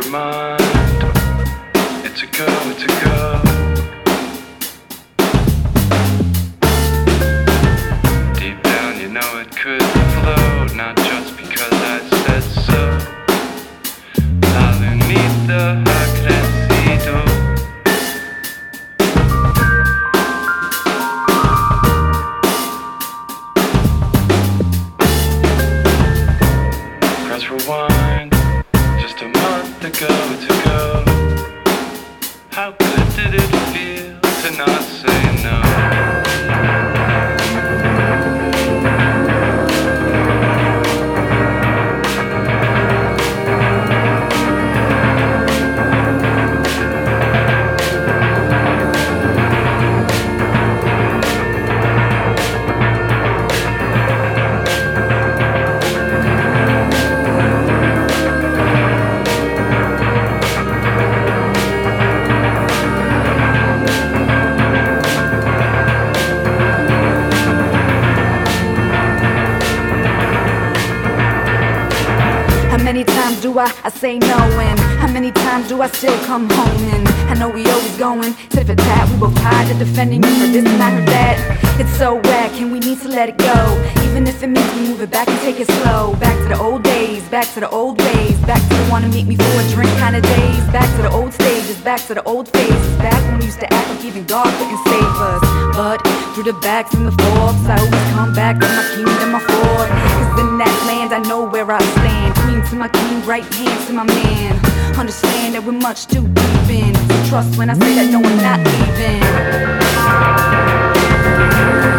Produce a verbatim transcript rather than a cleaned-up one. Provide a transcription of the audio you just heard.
mind. It's a go, it's a go. Deep down, you know it could flow, not just because I said so. Alunita ha crecido. Press rewind, just a month ago to go. How good did it feel to not say no? How many times do I, I say no, and how many times do I still come home? And I know we always going tit for tat. We both tired to defending you for this and I heard that. It's so whack and we need to let it go, even if it means we move it back and take it slow. Back to the old days, back to the old ways, back to the wanna meet me for a drink kind of days. Back to the old stages, back to the old phases, back when we used to act like even God couldn't save us. But through the backs and the forks, I always come back to my kingdom, my fort. Cause in that land I know where I stand. Queen to my king, right hand to my man. Understand that we're much too deep in, so trust when I say that no, I'm not leaving.